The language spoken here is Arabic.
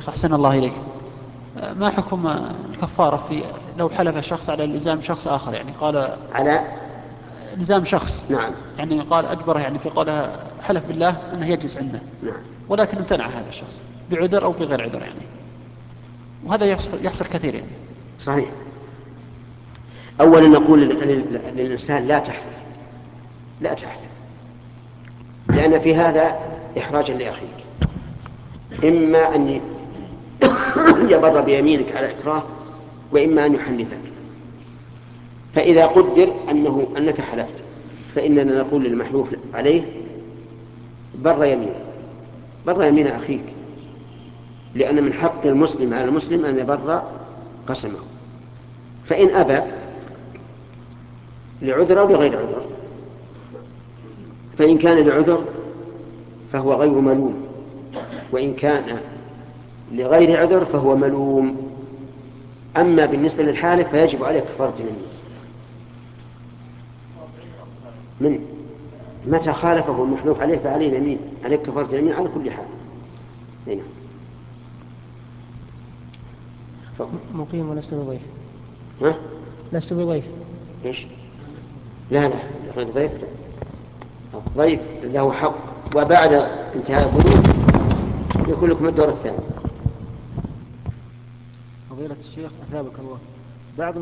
شيخ أحسن الله إليك، ما حكم الكفارة في لو حلف الشخص على الإلزام شخص آخر، يعني قال على إلزام شخص، نعم يعني قال أجبره يعني في قولها حلف بالله أنه يجلس عنده، نعم ولكن امتنع هذا الشخص بعذر أو بغير عذر يعني، وهذا يحصل كثير يعني. صحيح. أولا نقول للإنسان لا تحلف، لا تحلف، لأن في هذا إحراجا لأخيك، إما أن يبر بيمينك على إكراه، وإما أن يحنثك. فإذا قدر أنك حلفت، فإننا نقول للمحلوف عليه بر يمينه، بر يمين أخيك، لأن من حق المسلم على المسلم أن يبر قسمه. فإن أبى لعذر أو لغير عذر، فإن كان لعذر فهو غير ملوم، وإن كان لغير عذر فهو ملوم. أما بالنسبة للحالف فيجب عليه كفارة اليمين. من متى خالفه المحلوف عليه فعليه اليمين، عليه كفارة اليمين على كل حال. هنا مقيم ولست بضيف. ها؟ لست بضيف. إيش؟ لا غير ضيف. الضيف له حق، وبعد انتهاء الضيوف يكون لكم الدور الثاني. فضيلة الشيخ أثابك الله، بعض